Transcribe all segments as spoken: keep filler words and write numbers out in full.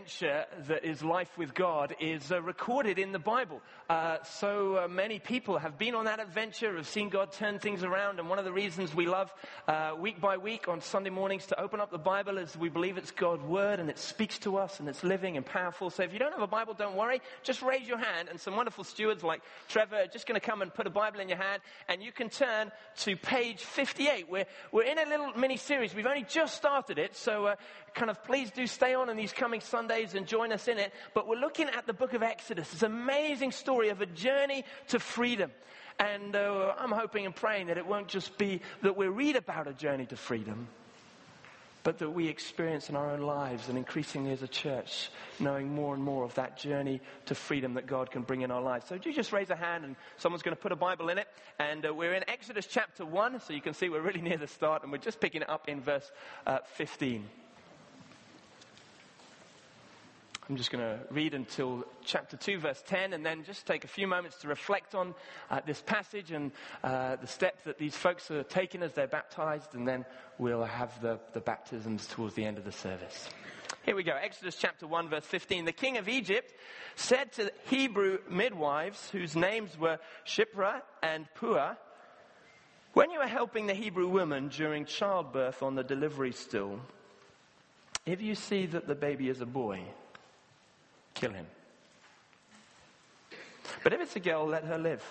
adventure that is life with God is uh, recorded in the Bible. Uh, so uh, many people have been on that adventure, have seen God turn things around. And one of the reasons we love uh, week by week on Sunday mornings to open up the Bible is we believe it's God's word and it speaks to us and it's living and powerful. So if you don't have a Bible, don't worry. Just raise your hand and some wonderful stewards like Trevor are just going to come and put a Bible in your hand and you can turn to page fifty-eight. We're, we're in a little mini-series. We've only just started it, so uh, kind of please do stay on in these coming Sundays and join us in it. But we're looking at the book of Exodus. It's an amazing story of a journey to freedom. And uh, I'm hoping and praying that it won't just be that we read about a journey to freedom, but that we experience in our own lives and increasingly as a church, knowing more and more of that journey to freedom that God can bring in our lives. So do you just raise a hand and someone's going to put a Bible in it. And uh, we're in Exodus chapter one, so you can see we're really near the start and we're just picking it up in verse uh, fifteen. I'm just going to read until chapter two, verse ten, and then just take a few moments to reflect on uh, this passage and uh, the steps that these folks are taking as they're baptized, and then we'll have the, the baptisms towards the end of the service. Here we go, Exodus chapter one, verse fifteen. The king of Egypt said to Hebrew midwives, whose names were Shiphrah and Puah, "When you are helping the Hebrew woman during childbirth on the delivery stool, if you see that the baby is a boy, kill him. But if it's a girl, let her live."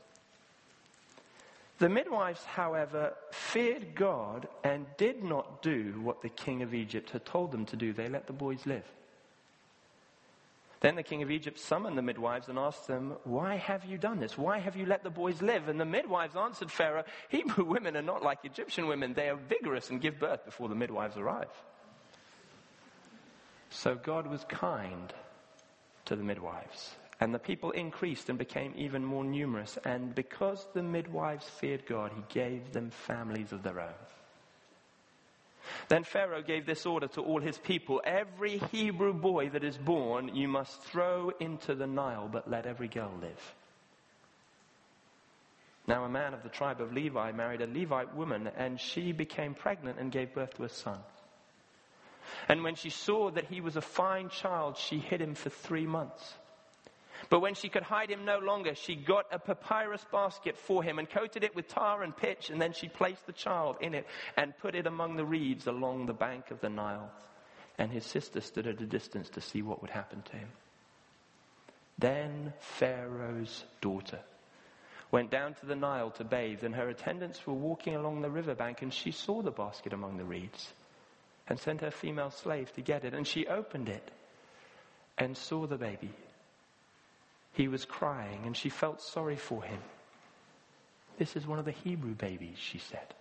The midwives, however, feared God and did not do what the king of Egypt had told them to do. They let the boys live. Then the king of Egypt summoned the midwives and asked them, "Why have you done this? Why have you let the boys live?" And the midwives answered Pharaoh, "Hebrew women are not like Egyptian women. They are vigorous and give birth before the midwives arrive." So God was kind to the midwives, and the people increased and became even more numerous. And because the midwives feared God, he gave them families of their own. Then Pharaoh gave this order to all his people: "Every Hebrew boy that is born you must throw into the Nile, but let every girl live." Now a man of the tribe of Levi married a Levite woman, and she became pregnant and gave birth to a son. And when she saw that he was a fine child, she hid him for three months. But when she could hide him no longer, she got a papyrus basket for him and coated it with tar and pitch, and then she placed the child in it and put it among the reeds along the bank of the Nile. And his sister stood at a distance to see what would happen to him. Then Pharaoh's daughter went down to the Nile to bathe, and her attendants were walking along the riverbank, and she saw the basket among the reeds and sent her female slave to get it. And she opened it and saw the baby. He was crying, and she felt sorry for him. "This is one of the Hebrew babies," she said.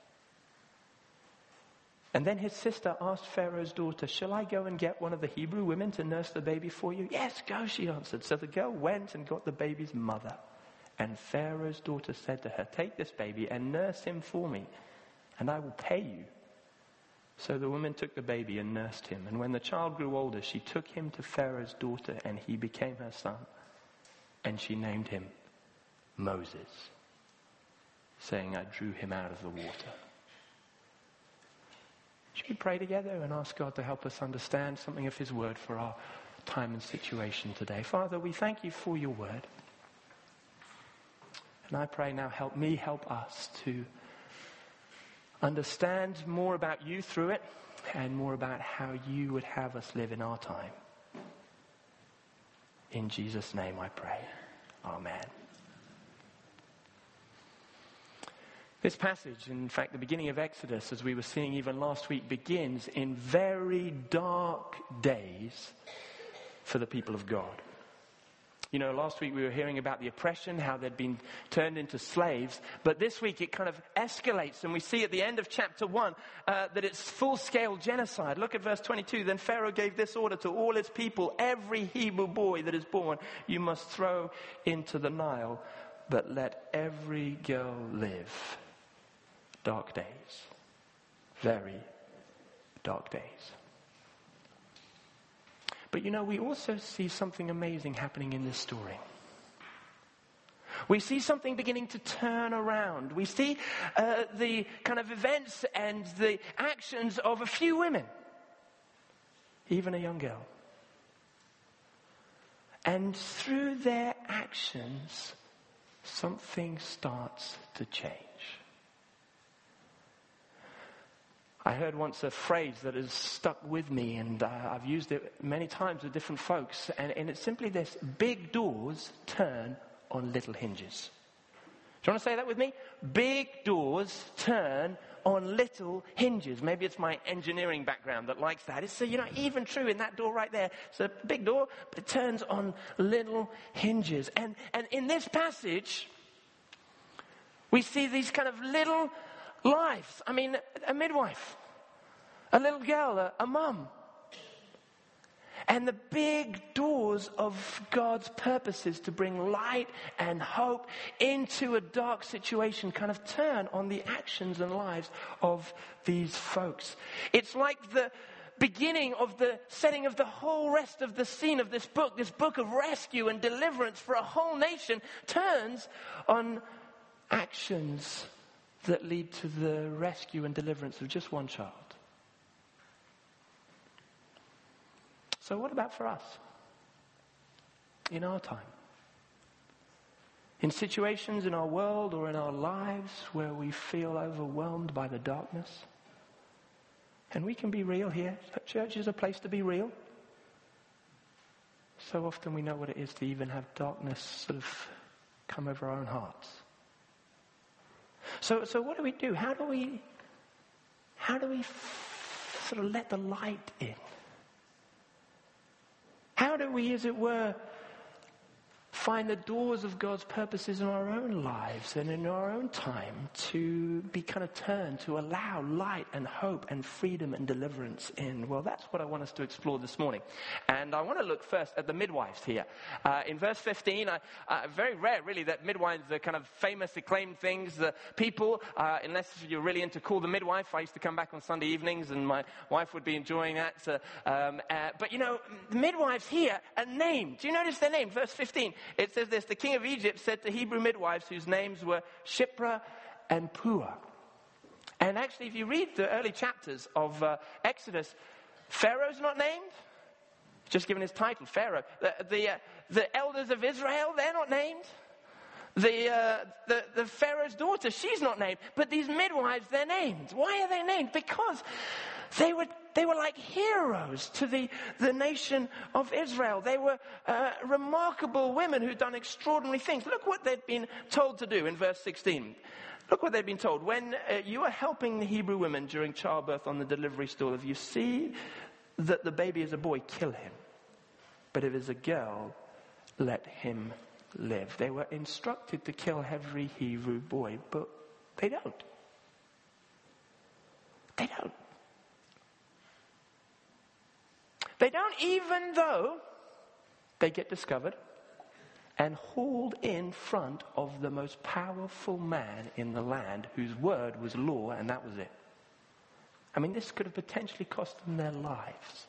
And then his sister asked Pharaoh's daughter, "Shall I go and get one of the Hebrew women to nurse the baby for you?" "Yes, go," she answered. So the girl went and got the baby's mother. And Pharaoh's daughter said to her, "Take this baby and nurse him for me, and I will pay you." So the woman took the baby and nursed him. And when the child grew older, she took him to Pharaoh's daughter, and he became her son. And she named him Moses, saying, "I drew him out of the water." Should we pray together and ask God to help us understand something of his word for our time and situation today? Father, we thank you for your word. And I pray now, help me, help us to understand more about you through it and more about how you would have us live in our time. In Jesus' name I pray. Amen. This passage, in fact, the beginning of Exodus, as we were seeing even last week, begins in very dark days for the people of God. You know, last week we were hearing about the oppression, how they'd been turned into slaves. But this week it kind of escalates, and we see at the end of chapter one uh, that it's full-scale genocide. Look at verse twenty-two. Then Pharaoh gave this order to all his people: "Every Hebrew boy that is born you must throw into the Nile, but let every girl live." Dark days. Very dark days. But you know, we also see something amazing happening in this story. We see something beginning to turn around. We see uh, the kind of events and the actions of a few women, even a young girl. And through their actions, something starts to change. I heard once a phrase that has stuck with me, and uh, I've used it many times with different folks, and, and it's simply this: big doors turn on little hinges. Do you want to say that with me? Big doors turn on little hinges. Maybe it's my engineering background that likes that. It's, you know, even true in that door right there. It's a big door, but it turns on little hinges. And, and in this passage, we see these kind of little lives. I mean, a midwife, a little girl, a, a mum. And the big doors of God's purposes to bring light and hope into a dark situation kind of turn on the actions and lives of these folks. It's like the beginning of the setting of the whole rest of the scene of this book. This book of rescue and deliverance for a whole nation turns on actions that lead to the rescue and deliverance of just one child. So what about for us? In our time? In situations in our world or in our lives where we feel overwhelmed by the darkness? And we can be real here. Church is a place to be real. So often we know what it is to even have darkness sort of come over our own hearts. So, so what do we do? How do we, how do we f- sort of let the light in? How do we, as it were, find the doors of God's purposes in our own lives and in our own time to be kind of turned, to allow light and hope and freedom and deliverance in? Well, that's what I want us to explore this morning. And I want to look first at the midwives here. Uh, in verse fifteen, I, uh, very rare really that midwives are kind of famous, acclaimed things. The people, uh, unless you're really into Call the Midwife, I used to come back on Sunday evenings and my wife would be enjoying that. So, um, uh, but you know, the midwives here are named. Do you notice their name? Verse fifteen. It says this: the king of Egypt said to Hebrew midwives whose names were Shiphrah and Puah. And actually, if you read the early chapters of uh, Exodus, Pharaoh's not named. Just given his title, Pharaoh. The the, uh, the elders of Israel, they're not named. The, uh, the the Pharaoh's daughter, she's not named. But these midwives, they're named. Why are they named? Because they were they were like heroes to the, the nation of Israel. They were uh, remarkable women who'd done extraordinary things. Look what they'd been told to do in verse sixteen. Look what they'd been told. When uh, you are helping the Hebrew women during childbirth on the delivery stool, if you see that the baby is a boy, kill him. But if it's a girl, let him live. They were instructed to kill every Hebrew boy, but they don't. They don't. They don't, even though they get discovered and hauled in front of the most powerful man in the land whose word was law, and that was it. I mean, this could have potentially cost them their lives.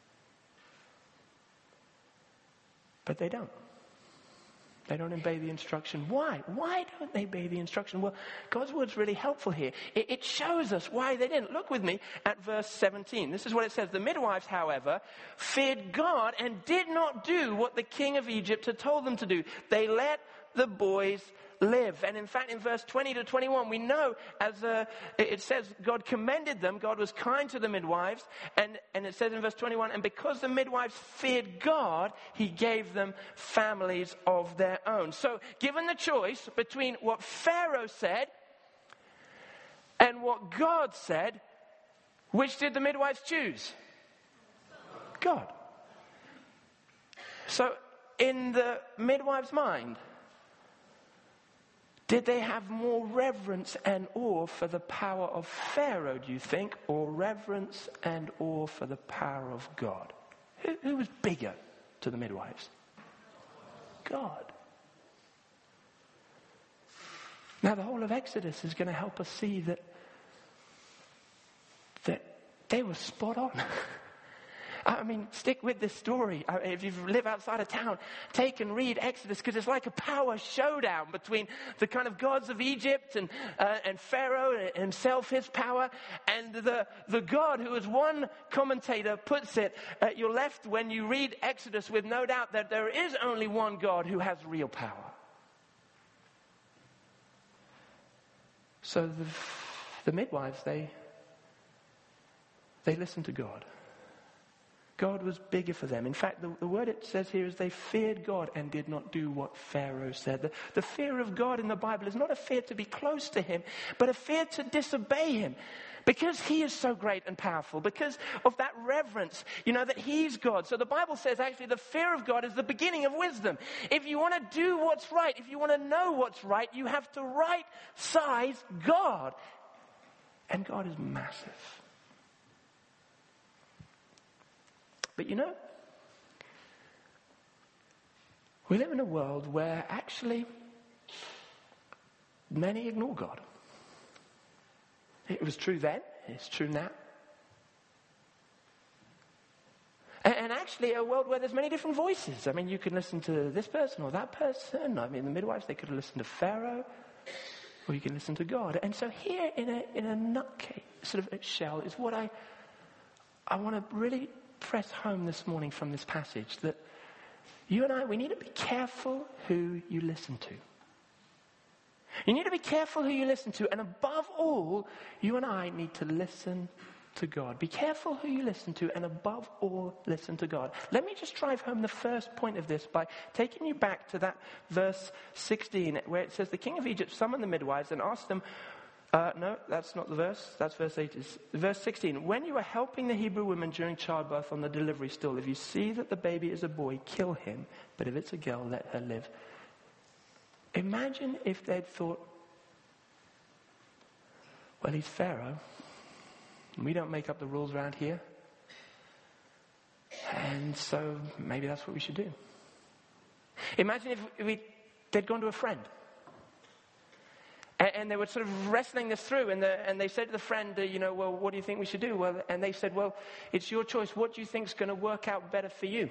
But they don't. They don't obey the instruction. Why? Why don't they obey the instruction? Well, God's word's really helpful here. It, it shows us why they didn't. Look with me at verse seventeen. This is what it says. The midwives, however, feared God and did not do what the king of Egypt had told them to do. They let the boys live. And in fact, in verse twenty to twenty-one, we know, as uh, it says, God commended them. God was kind to the midwives. And, and it says in verse twenty-one, and because the midwives feared God, he gave them families of their own. So given the choice between what Pharaoh said and what God said, which did the midwives choose? God. So in the midwife's mind, did they have more reverence and awe for the power of Pharaoh, do you think, or reverence and awe for the power of God? Who, who was bigger to the midwives? God. Now, the whole of Exodus is going to help us see that, that they were spot on. I mean, stick with this story. I mean, if you live outside of town, take and read Exodus, because it's like a power showdown between the kind of gods of Egypt and uh, and Pharaoh himself, his power, and the, the God who, as one commentator puts it, uh, you're left when you read Exodus with no doubt that there is only one God who has real power. So the, the midwives, they they listened to God. God was bigger for them. In fact, the, the word it says here is they feared God and did not do what Pharaoh said. The, the fear of God in the Bible is not a fear to be close to him, but a fear to disobey him. Because he is so great and powerful, because of that reverence, you know, that he's God. So the Bible says actually the fear of God is the beginning of wisdom. If you want to do what's right, if you want to know what's right, you have to right size God. And God is massive. But you know, we live in a world where actually many ignore God. It was true then, it's true now. And, and actually a world where there's many different voices. I mean, you can listen to this person or that person. I mean, the midwives, they could have listened to Pharaoh, or you can listen to God. And so here in a in a nutcase, sort of shell, is what I I want to really press home this morning from this passage, that you and I, we need to be careful who you listen to. You need to be careful who you listen to, and above all, you and I need to listen to God. Be careful who you listen to, and above all, listen to God. Let me just drive home the first point of this by taking you back to that verse sixteen, where it says, the king of Egypt summoned the midwives and asked them, Uh, no, that's not the verse. That's verse eight. It's verse sixteen. When you are helping the Hebrew women during childbirth on the delivery stool, if you see that the baby is a boy, kill him. But if it's a girl, let her live. Imagine if they'd thought, well, he's Pharaoh. We don't make up the rules around here. And so maybe that's what we should do. Imagine if we, they'd gone to a friend. And they were sort of wrestling this through, and, the, and they said to the friend, uh, you know, well, what do you think we should do? Well, and they said, well, it's your choice. What do you think is going to work out better for you?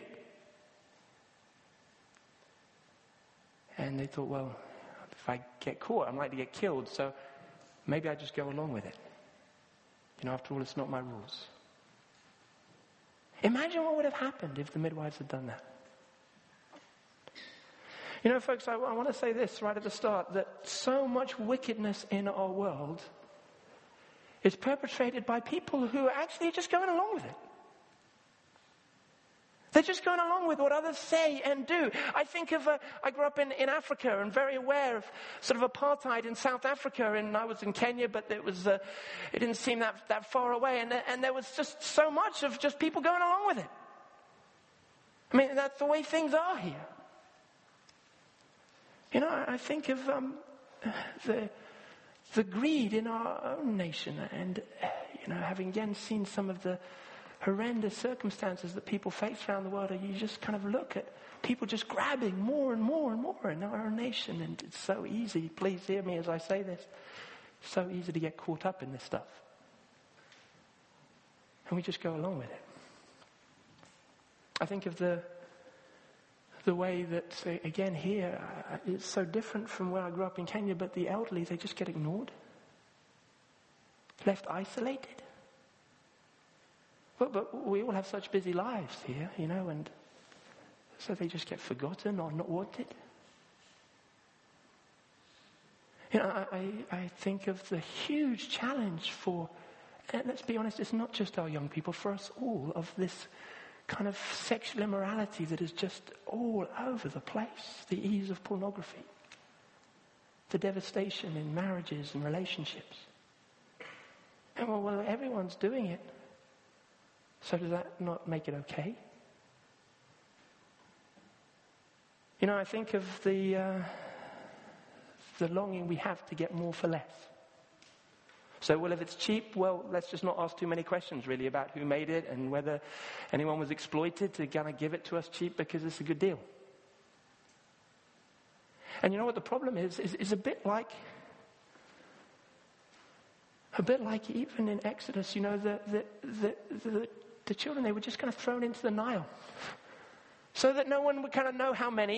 And they thought, well, if I get caught, I'm likely to get killed, so maybe I just go along with it. You know, after all, it's not my rules. Imagine what would have happened if the midwives had done that. You know, folks, I, I want to say this right at the start, that so much wickedness in our world is perpetrated by people who are actually just going along with it. They're just going along with what others say and do. I think of, uh, I grew up in, in Africa and very aware of sort of apartheid in South Africa, and I was in Kenya, but it was, uh, it didn't seem that, that far away, and, and there was just so much of just people going along with it. I mean, that's the way things are here. You know, I think of um, the the greed in our own nation, and you know, having again seen some of the horrendous circumstances that people face around the world, you just kind of look at people just grabbing more and more and more in our own nation, and it's so easy. Please hear me as I say this. So easy to get caught up in this stuff, and we just go along with it. I think of the. The way that, again, here, uh, it's so different from where I grew up in Kenya, but the elderly, they just get ignored, left isolated. But, but we all have such busy lives here, you know, and so they just get forgotten or not wanted. You know, I, I think of the huge challenge for, and let's be honest, it's not just our young people, for us all, of this kind of sexual immorality that is just all over the place. The ease of pornography. The devastation in marriages and relationships. And well, well, everyone's doing it. So does that not make it okay? You know, I think of the uh, the longing we have to get more for less. So, well, if it's cheap, well, let's just not ask too many questions, really, about who made it and whether anyone was exploited to kind of give it to us cheap because it's a good deal. And you know what the problem is? Is, is a bit like, a bit like even in Exodus, you know, the, the, the, the the children, they were just kind of thrown into the Nile. So that no one would kind of know how many.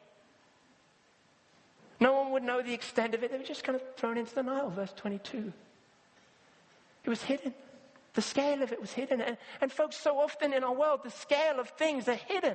No one would know the extent of it. They were just kind of thrown into the Nile, verse twenty-two. It was hidden. The scale of it was hidden. And, and folks, so often in our world, the scale of things are hidden.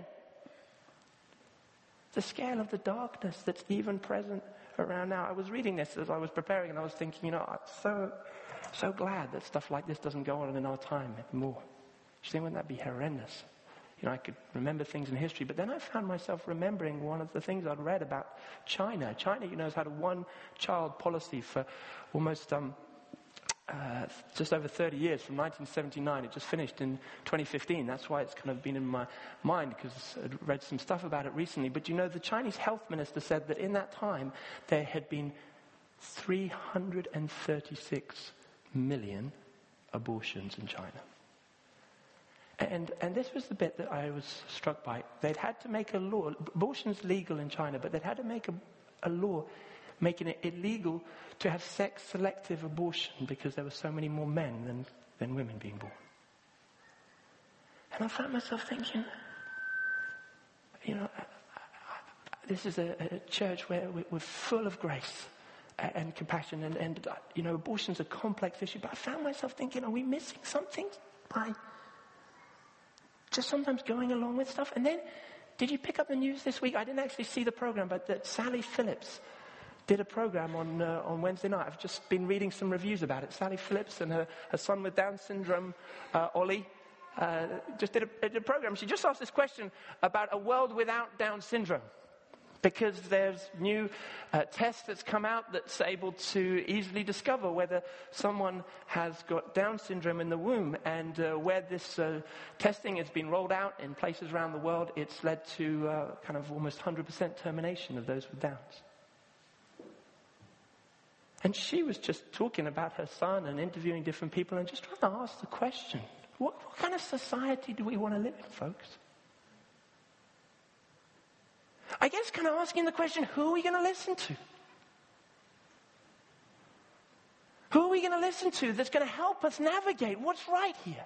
The scale of the darkness that's even present around now. I was reading this as I was preparing, and I was thinking, you know, I'm so, so glad that stuff like this doesn't go on in our time anymore. You think, wouldn't that be horrendous? You know, I could remember things in history, but then I found myself remembering one of the things I'd read about China. China, you know, has had a one-child policy for almost um, uh, just over thirty years, from nineteen seventy-nine. It just finished in twenty fifteen. That's why it's kind of been in my mind, because I'd read some stuff about it recently. But you know, the Chinese health minister said that in that time, there had been three hundred thirty-six million abortions in China. And and this was the bit that I was struck by. They'd had to make a law. Abortion's legal in China, but they'd had to make a, a law making it illegal to have sex-selective abortion because there were so many more men than, than women being born. And I found myself thinking, you know, I, I, this is a, a church where we're full of grace and compassion. And, and, you know, abortion's a complex issue. But I found myself thinking, are we missing something by just sometimes going along with stuff? And then, did you pick up the news this week? I didn't actually see the program, but that Sally Phillips did a program on uh, on Wednesday night. I've just been reading some reviews about it. Sally Phillips and her, her son with Down syndrome, uh, Ollie, uh, just did a, did a program. She just asked this question about a world without Down syndrome. Because there's new uh, tests that's come out that's able to easily discover whether someone has got Down syndrome in the womb. And uh, where this uh, testing has been rolled out in places around the world, it's led to uh, kind of almost one hundred percent termination of those with Downs. And she was just talking about her son and interviewing different people and just trying to ask the question, what, what kind of society do we want to live in, folks? I guess kind of asking the question, who are we going to listen to? Who are we going to listen to that's going to help us navigate what's right here?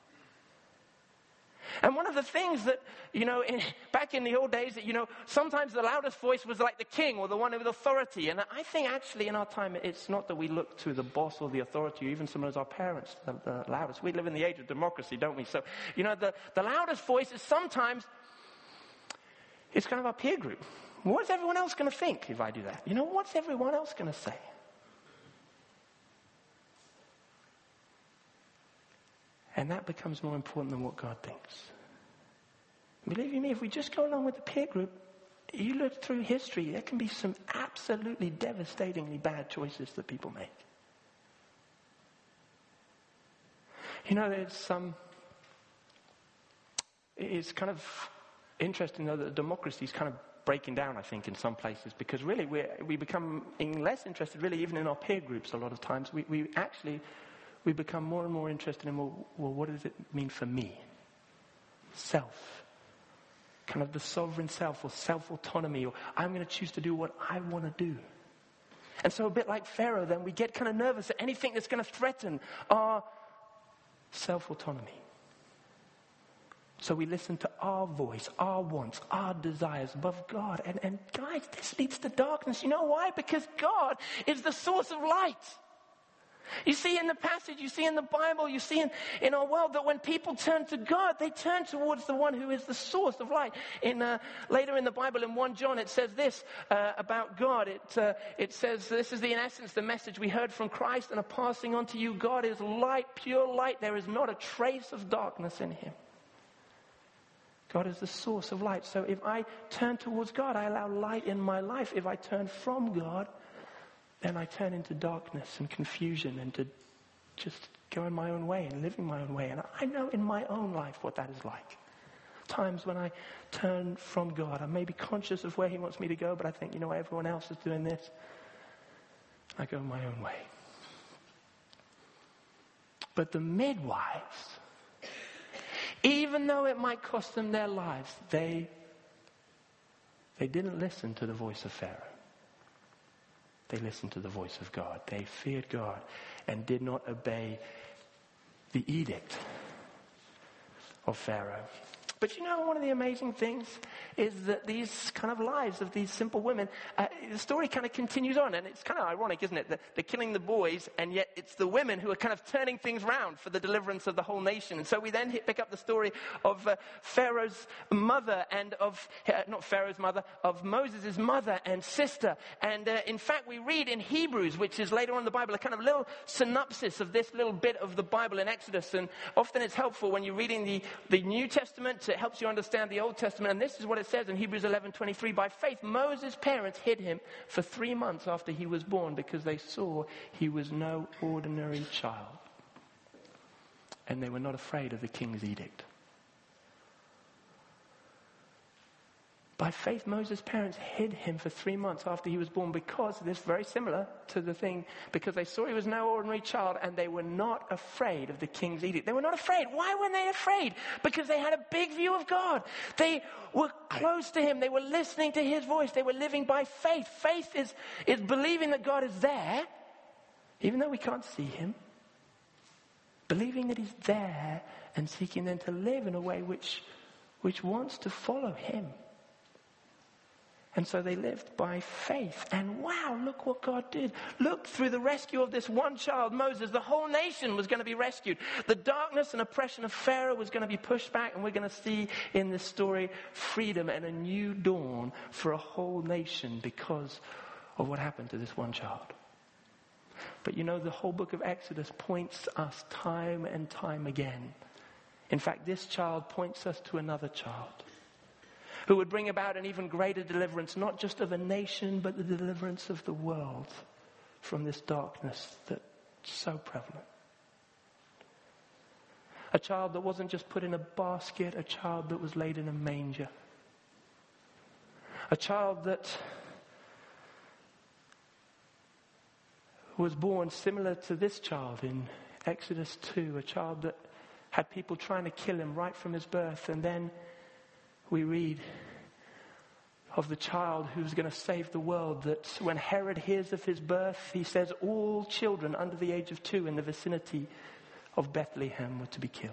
And one of the things that, you know, in, back in the old days, that, you know, sometimes the loudest voice was like the king or the one with authority. And I think actually in our time, it's not that we look to the boss or the authority or even sometimes our parents, the, the loudest. We live in the age of democracy, don't we? So, you know, the, the loudest voice is sometimes, it's kind of our peer group. What's everyone else going to think if I do that? You know, what's everyone else going to say? And that becomes more important than what God thinks. Believe you me, if we just go along with the peer group, you look through history, there can be some absolutely devastatingly bad choices that people make. You know, it's um, it's kind of interesting though that democracy is kind of breaking down, I think, in some places, because really we we become less interested, really, even in our peer groups. A lot of times, we we actually. We become more and more interested in, well, well, what does it mean for me? Self. Kind of the sovereign self or self-autonomy, or I'm going to choose to do what I want to do. And so a bit like Pharaoh, then, we get kind of nervous at anything that's going to threaten our self-autonomy. So we listen to our voice, our wants, our desires above God. And, and guys, this leads to darkness. You know why? Because God is the source of light. You see in the passage, you see in the Bible, you see in, in our world that when people turn to God, they turn towards the one who is the source of light. In uh, later in the Bible, in First John, it says this uh, about God. It, uh, it says, this is the, in essence the message we heard from Christ and are passing on to you. God is light, pure light. There is not a trace of darkness in him. God is the source of light. So if I turn towards God, I allow light in my life. If I turn from God, then I turn into darkness and confusion and to just going my own way and living my own way. And I know in my own life what that is like. Times when I turn from God, I may be conscious of where he wants me to go, but I think, you know, everyone else is doing this. I go my own way. But the midwives, even though it might cost them their lives, they, they didn't listen to the voice of Pharaoh. They listened to the voice of God. They feared God and did not obey the edict of Pharaoh. But you know, one of the amazing things is that these kind of lives of these simple women, uh, the story kind of continues on. And it's kind of ironic, isn't it? That they're killing the boys, and yet it's the women who are kind of turning things around for the deliverance of the whole nation. And so we then hit, pick up the story of uh, Pharaoh's mother and of, uh, not Pharaoh's mother, of Moses' mother and sister. And uh, in fact, we read in Hebrews, which is later on in the Bible, a kind of little synopsis of this little bit of the Bible in Exodus. And often it's helpful when you're reading the, the New Testament. It helps you understand the Old Testament. And this is what it says in Hebrews eleven twenty-three. By faith, Moses' parents hid him for three months after he was born because they saw he was no ordinary child. And they were not afraid of the king's edict. By faith, Moses' parents hid him for three months after he was born because, this is very similar to the thing, because they saw he was no ordinary child and they were not afraid of the king's edict. They were not afraid. Why weren't they afraid? Because they had a big view of God. They were close to him. They were listening to his voice. They were living by faith. Faith is, is believing that God is there, even though we can't see him. Believing that he's there and seeking then to live in a way which, which wants to follow him. And so they lived by faith. And wow, look what God did. Look, through the rescue of this one child, Moses, the whole nation was going to be rescued. The darkness and oppression of Pharaoh was going to be pushed back. And we're going to see in this story freedom and a new dawn for a whole nation because of what happened to this one child. But you know, the whole book of Exodus points us time and time again. In fact, this child points us to another child who would bring about an even greater deliverance, not just of a nation, but the deliverance of the world from this darkness that's so prevalent. A child that wasn't just put in a basket, a child that was laid in a manger. A child that was born similar to this child in Exodus two, a child that had people trying to kill him right from his birth, and then we read of the child who's going to save the world, that when Herod hears of his birth, he says all children under the age of two in the vicinity of Bethlehem were to be killed.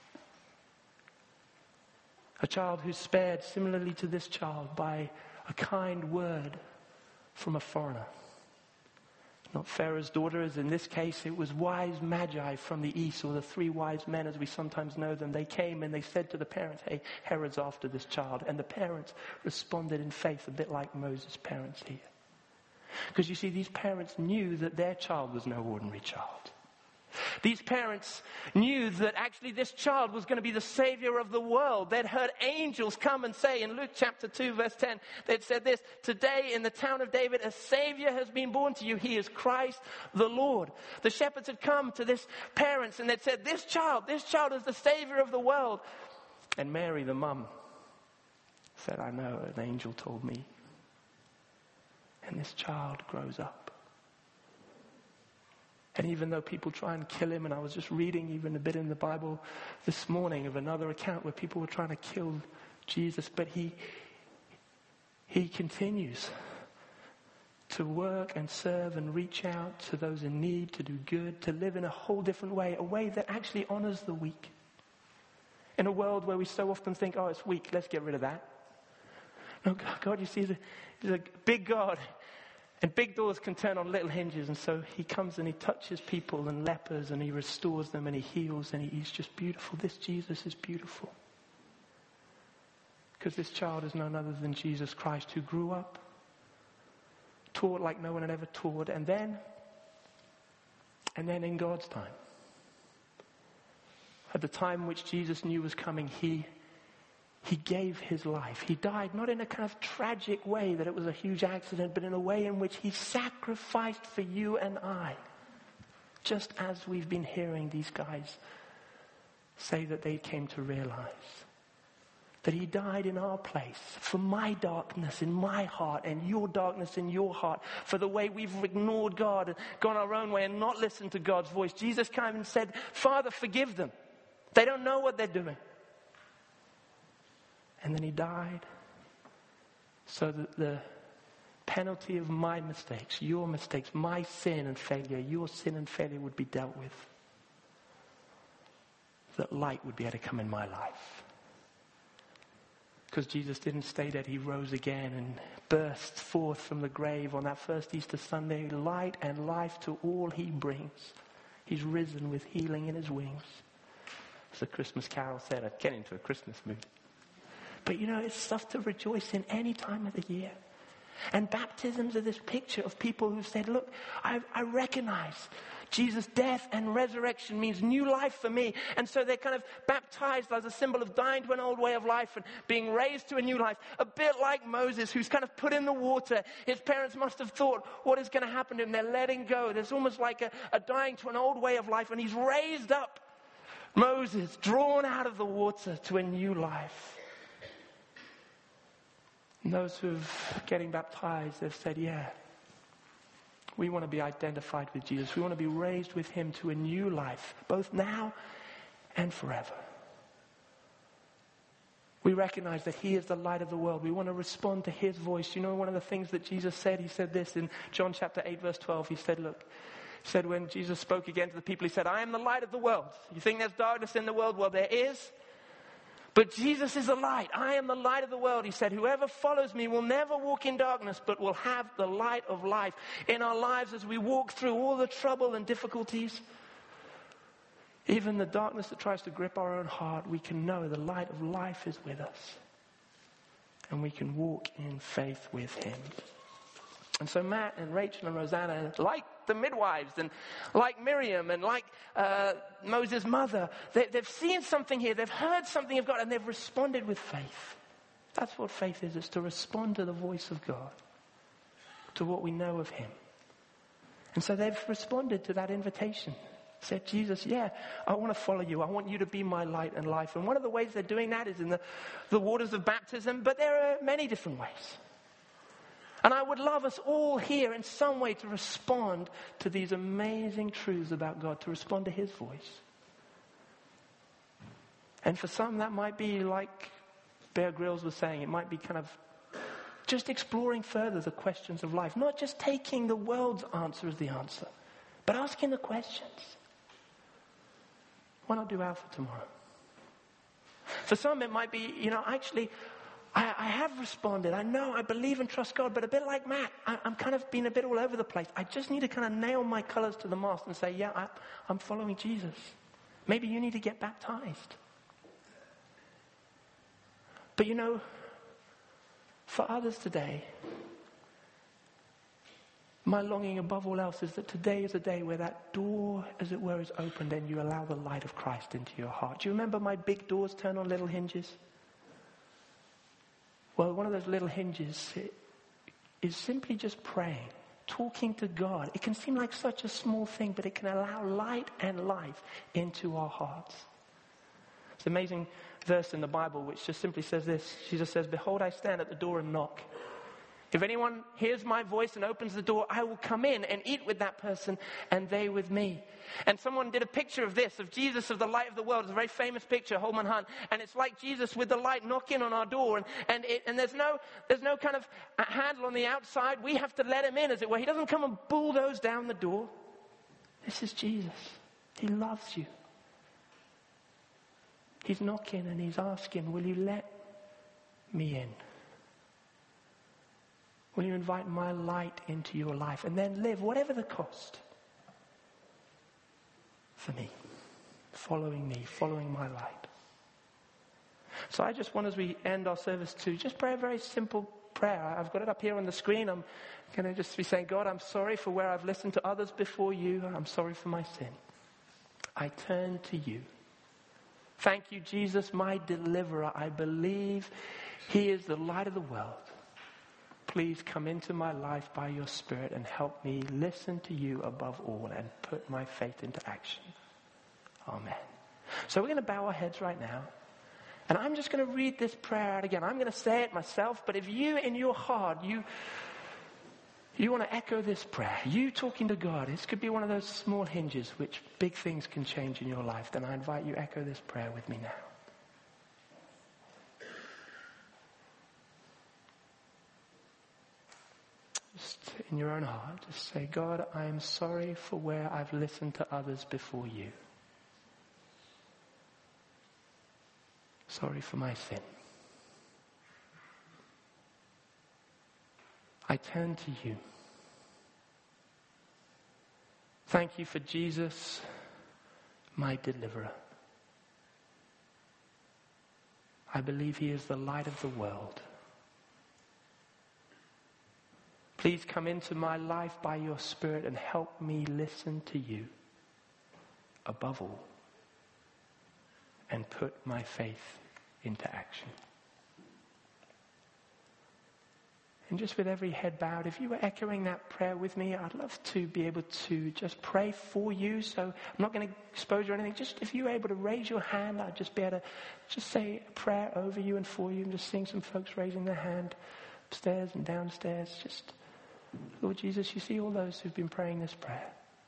A child who's spared similarly to this child by a kind word from a foreigner. Not Pharaoh's daughter, as in this case it was wise magi from the east, or the three wise men as we sometimes know them. They came and they said to the parents, hey, Herod's after this child. And the parents responded in faith, a bit like Moses' parents here. Because you see, these parents knew that their child was no ordinary child. These parents knew that actually this child was going to be the savior of the world. They'd heard angels come and say in Luke chapter two verse ten, they'd said this, today in the town of David a savior has been born to you. He is Christ the Lord. The shepherds had come to this parents and they'd said, this child, this child is the savior of the world. And Mary, the mum, said, I know, an angel told me. And this child grows up. And even though people try and kill him, and I was just reading even a bit in the Bible this morning of another account where people were trying to kill Jesus, but he he continues to work and serve and reach out to those in need, to do good, to live in a whole different way, a way that actually honors the weak. In a world where we so often think, oh, it's weak, let's get rid of that. No, God, you see, he's a, he's a big God. And big doors can turn on little hinges. And so he comes and he touches people and lepers and he restores them and he heals and he, he's just beautiful. This Jesus is beautiful. Because this child is none other than Jesus Christ, who grew up, taught like no one had ever taught. And then, and then in God's time, at the time which Jesus knew was coming, he He gave his life. He died not in a kind of tragic way that it was a huge accident, but in a way in which he sacrificed for you and I. Just as we've been hearing these guys say that they came to realize. That he died in our place for my darkness in my heart and your darkness in your heart. For the way we've ignored God and gone our own way and not listened to God's voice. Jesus came and said, Father, forgive them. They don't know what they're doing. And then he died so that the penalty of my mistakes, your mistakes, my sin and failure, your sin and failure would be dealt with. that light would be able to come in my life. Because Jesus didn't stay dead, he rose again and burst forth from the grave on that first Easter Sunday, light and life to all he brings. He's risen with healing in his wings. As the Christmas carol said, I'd get into a Christmas mood. But you know, it's stuff to rejoice in any time of the year. And baptisms are this picture of people who said, look, I, I recognize Jesus' death and resurrection means new life for me. And so they're kind of baptized as a symbol of dying to an old way of life and being raised to a new life. A bit like Moses, who's kind of put in the water. His parents must have thought, what is going to happen to him? They're letting go. There's almost like a, a dying to an old way of life. And he's raised up Moses, drawn out of the water to a new life. And those who are getting baptized, they've said, yeah, we want to be identified with Jesus. We want to be raised with him to a new life, both now and forever. We recognize that he is the light of the world. We want to respond to his voice. You know, one of the things that Jesus said, he said this in John chapter eight, verse twelve. He said, look, he said when Jesus spoke again to the people, he said, I am the light of the world. You think there's darkness in the world? Well, there is. But Jesus is the light. I am the light of the world. He said, whoever follows me will never walk in darkness, but will have the light of life in our lives as we walk through all the trouble and difficulties. Even the darkness that tries to grip our own heart, we can know the light of life is with us. And we can walk in faith with him. And so Matt and Rachel and Rosanna, like the midwives and like Miriam and like uh, Moses' mother, they, they've seen something here, they've heard something of God, and they've responded with faith. That's what faith is. It's to respond to the voice of God, to what we know of him. And so they've responded to that invitation. Said, Jesus, yeah, I want to follow you. I want you to be my light and life. And one of the ways they're doing that is in the, the waters of baptism, but there are many different ways. And I would love us all here in some way to respond to these amazing truths about God, to respond to his voice. And for some, that might be like Bear Grylls was saying, it might be kind of just exploring further the questions of life. Not just taking the world's answer as the answer, but asking the questions. Why not do Alpha tomorrow? For some, it might be, you know, actually, I, I have responded. I know, I believe and trust God, but a bit like Matt, I, I'm kind of being a bit all over the place. I just need to kind of nail my colors to the mast and say, yeah, I, I'm following Jesus. Maybe you need to get baptized. But you know, for others today, my longing above all else is that today is a day where that door, as it were, is opened and you allow the light of Christ into your heart. Do you remember my big doors turn on little hinges? Well, one of those little hinges is simply just praying, talking to God. It can seem like such a small thing, but it can allow light and life into our hearts. It's an amazing verse in the Bible which just simply says this. Jesus says, behold, I stand at the door and knock. If anyone hears my voice and opens the door, I will come in and eat with that person and they with me. And someone did a picture of this, of Jesus of the light of the world. It's a very famous picture, Holman Hunt. And it's like Jesus with the light knocking on our door. And and, it, and there's no there's no kind of handle on the outside. We have to let him in, as it were. He doesn't come and bulldoze down the door. This is Jesus. He loves you. He's knocking and he's asking, will you let me in? Will you invite my light into your life and then live, whatever the cost, for me, following me, following my light. So I just want, as we end our service, to just pray a very simple prayer. I've got it up here on the screen. I'm going to just be saying, God, I'm sorry for where I've listened to others before you. I'm sorry for my sin. I turn to you. Thank you, Jesus, my deliverer. I believe he is the light of the world. Please come into my life by your Spirit and help me listen to you above all and put my faith into action. Amen. So we're going to bow our heads right now. And I'm just going to read this prayer out again. I'm going to say it myself, but if you in your heart, you you want to echo this prayer, you talking to God, this could be one of those small hinges which big things can change in your life, then I invite you to echo this prayer with me now. Just in your own heart, just say, God, I am sorry for where I've listened to others before you. Sorry for my sin. I turn to you. Thank you for Jesus, my deliverer. I believe he is the light of the world. Please come into my life by your Spirit and help me listen to you above all and put my faith into action. And just with every head bowed, if you were echoing that prayer with me, I'd love to be able to just pray for you. So I'm not going to expose you or anything. Just if you were able to raise your hand, I'd just be able to just say a prayer over you and for you. I'm just seeing some folks raising their hand upstairs and downstairs. Just, Lord Jesus, you see all those who've been praying this prayer.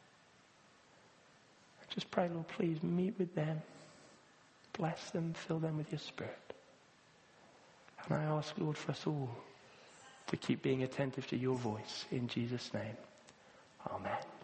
Just pray, Lord, please meet with them. Bless them, fill them with your Spirit. And I ask, Lord, for us all to keep being attentive to your voice. In Jesus' name, amen.